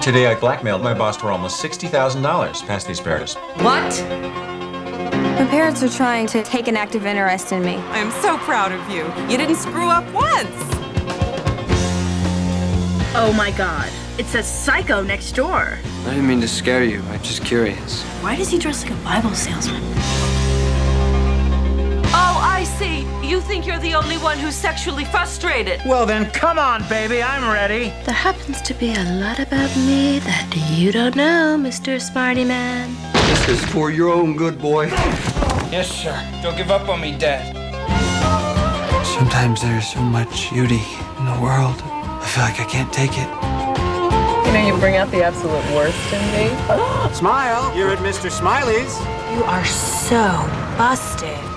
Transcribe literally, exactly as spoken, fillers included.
Today I blackmailed my boss for almost sixty thousand dollars. Pass the asparagus. What? My parents are trying to take an active interest in me. I'm so proud of you. You didn't screw up once. Oh my god. It says Psycho next door. I didn't mean to scare you. I'm just curious. Why does he dress like a Bible salesman? Oh, I see. You think you're the only one who's sexually frustrated. Well then, come on, baby. I'm ready. There happens to be a lot about me that you don't know, Mister Smarty Man. This is for your own good, boy. Yes, sir. Don't give up on me, Dad. Sometimes there's so much beauty in the world. I feel like I can't take it. You know, you bring out the absolute worst in me. Smile. You're at Mister Smiley's. You are so busted.